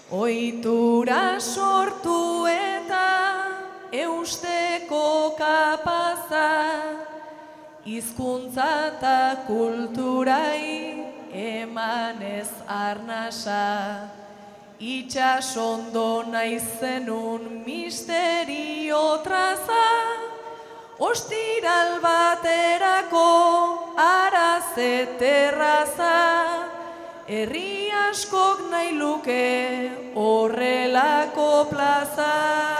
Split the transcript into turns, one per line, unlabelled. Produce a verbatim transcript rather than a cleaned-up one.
Oitura sortu eta eusteko kapaza, hizkuntza eta kulturai emanez arnasa. Itxasondo naizenun misterio traza, ostiral baterako araze terraza, herri askok nahi luke horrelako plaza.